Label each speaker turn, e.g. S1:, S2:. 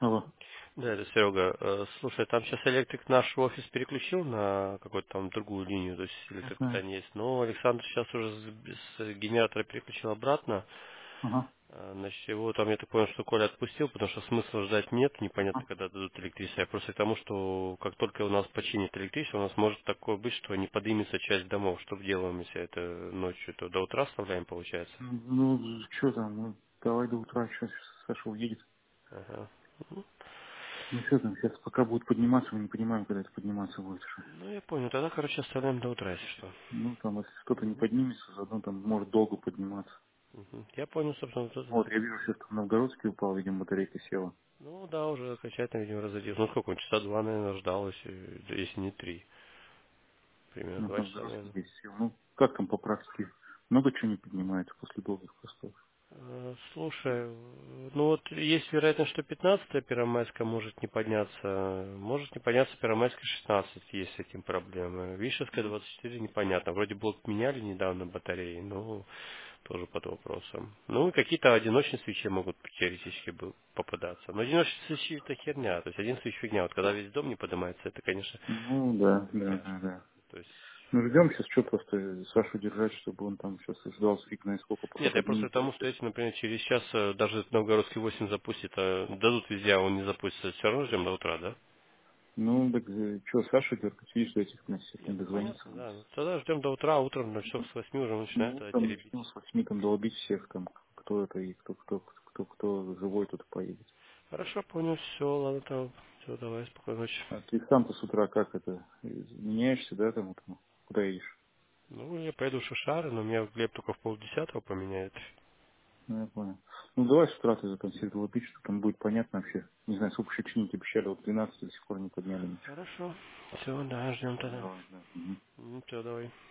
S1: Алло.
S2: Да, это Серега. Слушай, там сейчас электрик наш офис переключил на какую-то там другую линию, то есть
S1: Я знаю.
S2: электропитание есть. Но Александр сейчас уже с генератора переключил обратно.
S1: Ага.
S2: Значит, его там, я так понял, что Коля отпустил, потому что смысла ждать нет, непонятно,
S1: Ага.
S2: когда дадут электричество. Я просто к тому, что как только у нас починит электричество, у нас может такое быть, что не поднимется часть домов. Что делаем, если это ночью, то до утра оставляем, получается?
S1: Ну, что там, ну, давай до утра, сейчас Саша уедет.
S2: Ага.
S1: Ну, что там, сейчас пока будет подниматься, мы не понимаем, когда это подниматься будет уже.
S2: Ну, я понял. Тогда, короче, оставляем до утра, если что.
S1: Ну, там, если кто-то не
S2: Мгм.
S1: поднимется, заодно там может долго подниматься.
S2: Мгм. Я понял, собственно, вот
S1: Вот,
S2: это.
S1: я вижу, сейчас там Новгородский упал, видимо, батарейка села.
S2: Ну, да, уже окончательно, видимо, разоделся. Ну, сколько он, часа два, наверное, ждал, если не три. Примерно
S1: Ну,
S2: 2 часа,
S1: Новгородский
S2: наверное.
S1: здесь сел. Ну, как там по практике? Много чего не поднимается после долгих постов.
S2: Слушай, ну вот есть вероятность, что 15 Первомайска может не подняться. Может не подняться Первомайска 16, есть с этим проблемы. Вишевская 24 непонятно. Вроде блок меняли недавно батареи, но тоже под вопросом. Ну и какие-то одиночные свечи могут теоретически попадаться. Но одиночные свечи это херня. То есть один свеч фигня. Вот когда весь дом не поднимается, это, конечно,
S1: Ну, да, да,
S2: фигня.
S1: да, да.
S2: То есть
S1: Ну, ждем сейчас, что просто Сашу держать, чтобы он там сейчас ждал фиг знает сколько, пока
S2: нет, я просто к
S1: поднимется.
S2: тому, что если, например, через час даже Новгородский 8 запустит, дадут везде, а он не запустится, все равно ждем до утра, да?
S1: Ну, так что, Саша дергать, видишь, до этих месяцев не
S2: Нет, ну
S1: дозвониться
S2: понятно,
S1: у
S2: да.
S1: нас.
S2: Ну, тогда ждем до утра, а утром на часов с 8 уже начинает
S1: Ну,
S2: тогда
S1: утром
S2: теребить.
S1: начнем с 8 там долбить всех, там, кто это и кто живой тут поедет.
S2: Хорошо, понял, все, ладно, там, все, давай, спокойной ночи.
S1: А ты сам-то с утра как это, меняешься, да, там, утром? Куда едешь?
S2: Ну, я поеду в Шишары, но меня Глеб только в 9:30 поменяет.
S1: Ну, я понял. Ну, давай с утра ты законсервировал пить, что там будет понятно вообще. Не знаю, сколько еще чинить обещали, вот 12 до сих пор не подняли ничего.
S2: Хорошо, все, да, ждем тогда.
S1: Давай, да. Мгм.
S2: Все, давай.